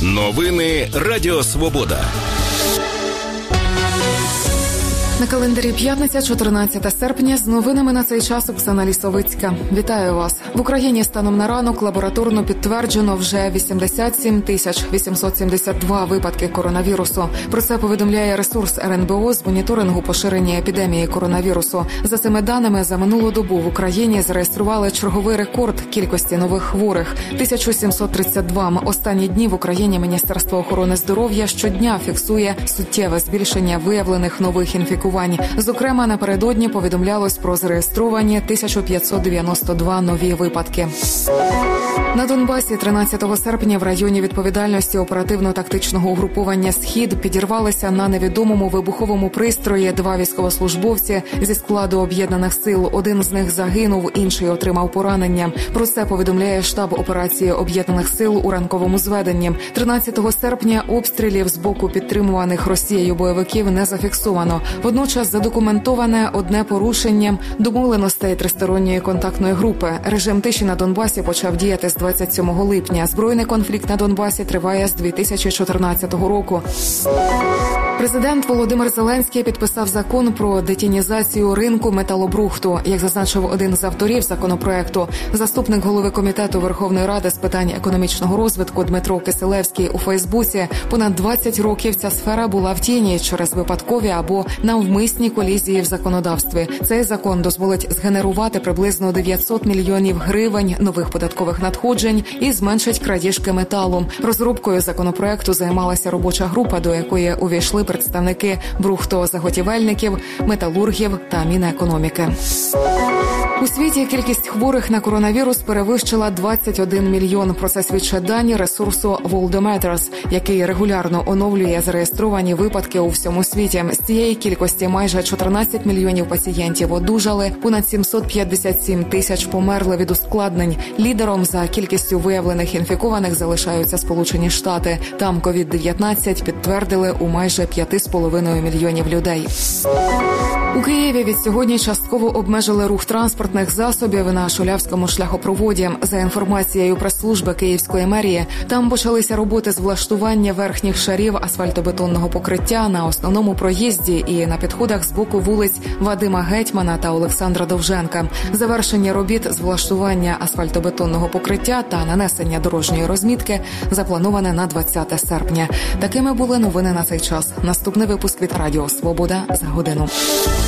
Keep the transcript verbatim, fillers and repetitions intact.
Новини Радіо Свобода. На календарі п'ятниця, чотирнадцяте серпня. З новинами на цей час Оксана Лісовицька. Вітаю вас. В Україні станом на ранок лабораторно підтверджено вже вісімдесят сім тисяч вісімсот сімдесят два випадки коронавірусу. Про це повідомляє ресурс ер ен бе о з моніторингу поширення епідемії коронавірусу. За цими даними, за минулу добу в Україні зареєстрували черговий рекорд кількості нових хворих – тисяча сімсот тридцять два. Останні дні в Україні Міністерство охорони здоров'я щодня фіксує суттєве збільшення виявлених нових інфікувань. Зокрема, напередодні повідомлялось про зареєстровані тисяча п'ятсот дев'яносто два нові випадки. На Донбасі тринадцятого серпня в районі відповідальності оперативно-тактичного угруповання «Схід» підірвалися на невідомому вибуховому пристрої два військовослужбовці зі складу об'єднаних сил. Один з них загинув, інший отримав поранення. Про це повідомляє штаб операції об'єднаних сил у ранковому зведенні. тринадцятого серпня обстрілів з боку підтримуваних Росією бойовиків не зафіксовано. Водночас задокументоване одне порушення домовленостей тристоронньої контактної групи. Режим тиші на Донбасі почав діяти з двадцять сьомого липня. Збройний конфлікт на Донбасі триває з дві тисячі чотирнадцятого року. Президент Володимир Зеленський підписав закон про детінізацію ринку металобрухту. Як зазначив один з авторів законопроекту, заступник голови Комітету Верховної Ради з питань економічного розвитку Дмитро Кисилевський у Фейсбуці, понад двадцять років ця сфера була в тіні через випадкові або навмисні колізії в законодавстві. Цей закон дозволить згенерувати приблизно дев'ятсот мільйонів гривень нових податкових надходжень і зменшить крадіжки металу. Розробкою законопроекту займалася робоча група, до якої увійшли представники брухтозаготівельників, металургів та Мінекономіки. У світі кількість хворих на коронавірус перевищила двадцять один мільйон. Про це свідчать дані ресурсу Worldometers, який регулярно оновлює зареєстровані випадки у всьому світі. З цієї кількості майже чотирнадцять мільйонів пацієнтів одужали, понад сімсот п'ятдесят сім тисяч померли від ускладнень. Лідером за кількістю виявлених інфікованих залишаються Сполучені Штати. Там ковід дев'ятнадцять підтвердили у майже п'ять з половиною мільйонів людей. У Києві від сьогодні частково обмежили рух транспортних засобів на Шулявському шляхопроводі. За інформацією прес-служби Київської мерії, там почалися роботи з влаштування верхніх шарів асфальтобетонного покриття на основному проїзді і на підходах з боку вулиць Вадима Гетьмана та Олександра Довженка. Завершення робіт з влаштування асфальтобетонного покриття та нанесення дорожньої розмітки заплановане на двадцяте серпня. Такими були новини на цей час. Наступний випуск від Радіо Свобода за годину.